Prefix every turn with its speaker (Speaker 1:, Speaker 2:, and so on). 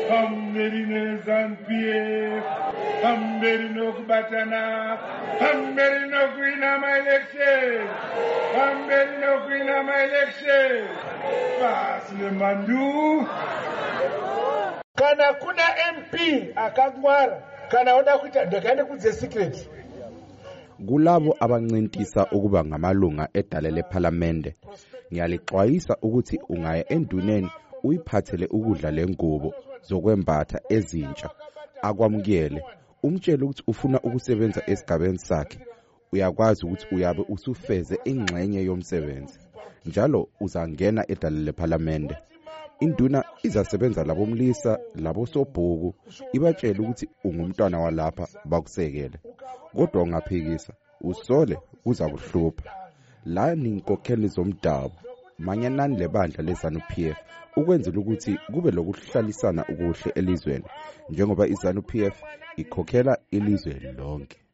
Speaker 1: Hamberi nezanpie, hamberi nokubatana, hamberi nokuina ma-election, hamberi nokuina ma-election. Basi lemandu.
Speaker 2: Kana kuna MP akangwara, kana oda kuita ndakaende kudze secret.
Speaker 3: Kulabo abancintisa ukuba ngamalunga edale lephalamende, ngiyalixwayisa ukuthi ungaya enduneni uyiphathele ukudla lengubo zokwembatha ezintsha, akwamukele, umtshele ukuthi ufuna ukusebenza esigabeni sakhe. Uyakwazi ukuthi uyabe usufeze ingxenye yomsebenzi. Njalo uzangena edale lephalamende. Induna izasebenza labomlisa, labosobhuku, ibatshele ukuthi ungumntwana walapha bakusekele. Kodwa ungaphikisa, usole kuza kuhlupha. La ninkokheli zomdabu, manyanani lebandla leZANU-PF ukwenzela ukuthi kube lokuhlalisana ukuhle elizweni, njengoba iZANU-PF ikhokhela ilizwe lonke.